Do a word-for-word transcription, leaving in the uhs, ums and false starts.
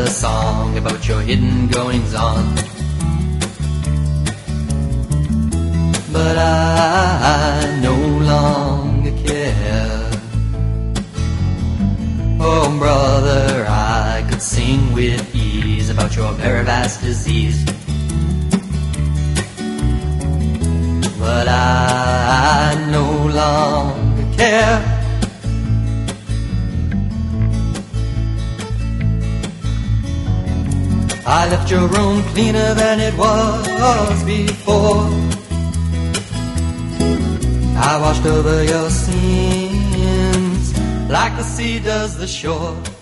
a song about your hidden goings-on. But I no longer care. Oh, brother, I could sing with ease about your very vast disease. But I no longer care. I left your room cleaner than it was before. I washed over your sins like the sea does the shore.